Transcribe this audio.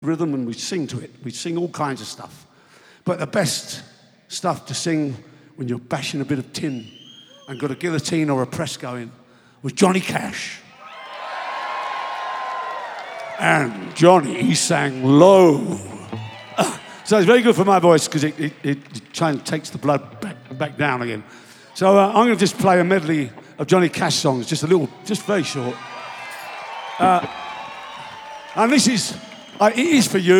rhythm and we'd sing to it. We'd sing all kinds of stuff. But the best stuff to sing when you're bashing a bit of tin and got a guillotine or a press going was Johnny Cash. And Johnny, he sang low. So it's very good for my voice because it kind of takes the blood back down again. So I'm going to just play a medley of Johnny Cash songs, just very short. And this is, it is for you.